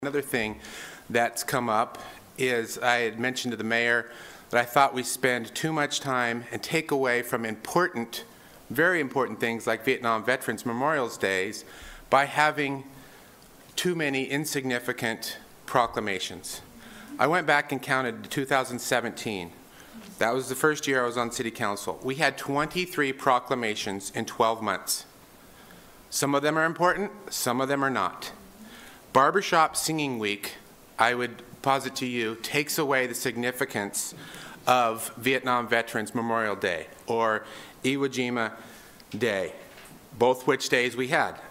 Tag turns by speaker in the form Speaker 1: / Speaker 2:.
Speaker 1: Another thing that's come up is I had mentioned to the mayor that I thought we spend too much time and take away from important, very important things like Vietnam Veterans Memorial Days by having too many insignificant proclamations. I went back and counted 2017. That was the first year I was on City Council. We had 23 proclamations in 12 months. Some of them are important, some of them are not. Barbershop Singing Week, I would posit to you, takes away the significance of Vietnam Veterans Memorial Day or Iwo Jima Day, both which days we had.